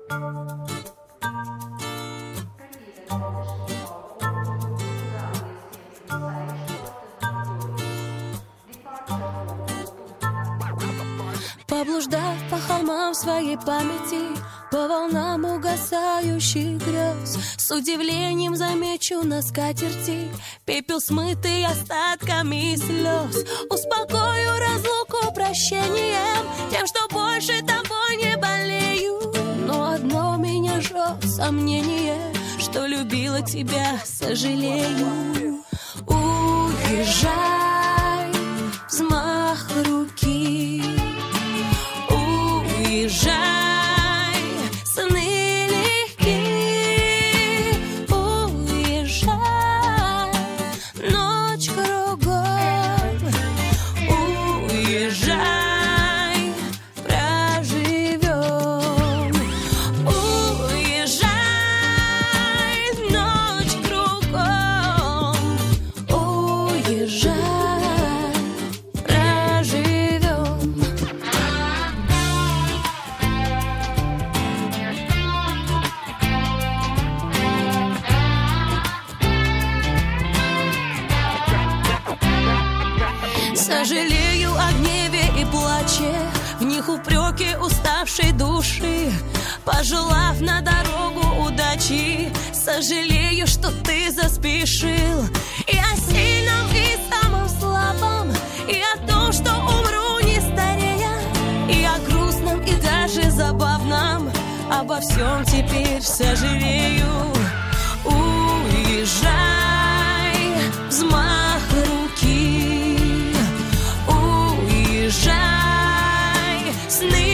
Поблуждав по холмам своей памяти, по волнам угасающих грез, с удивлением замечу на скатерти пепел, смытый остатками слез. Успокою разлуку прощением, тем, что больше тобой не болею. Но одно меня жжет сомнение, что любила тебя, сожалею. Уезжай, взмах руки. Уезжай, сны легки. Уезжай, ночь кругом. Уезжай, проживем. Уезжай, ночь кругом. Уезжай, проживем. Сожалею о гневе и плаче, в них упреки уставшей души. Пожелав на дорогу удачи, сожалею, что ты заспешил. И о сильном, и самом слабом, и о том, что умру не старея, и о грустном, и даже забавном. Обо всем теперь сожалею. Уезжай, взмах руки. Уезжай, сны